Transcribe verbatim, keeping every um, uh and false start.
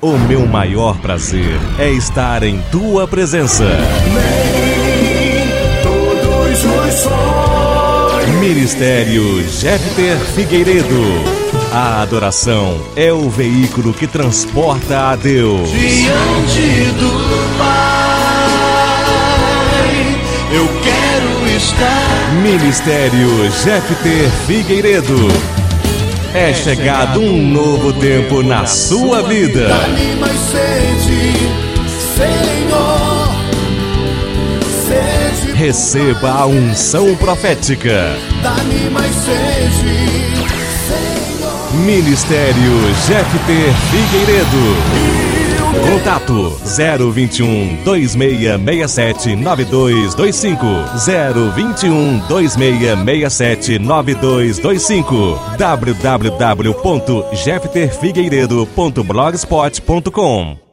O meu maior prazer é estar em tua presença. Nem todos os sonhos. Ministério Jefter Figueiredo. A adoração é o veículo que transporta a Deus. Diante do Pai, eu quero estar. Ministério Jefter Figueiredo. É chegado um novo tempo na sua vida. Dá-me mais sede, Senhor. Sede. Receba a unção profética. Dá-me mais sede, Senhor. Ministério Jefter Figueiredo. Contato zero vinte e um, dois seis seis sete, nove dois dois cinco, zero vinte e um, dois seis seis sete, nove dois dois cinco, w w w ponto jefter figueiredo ponto blogspot ponto com.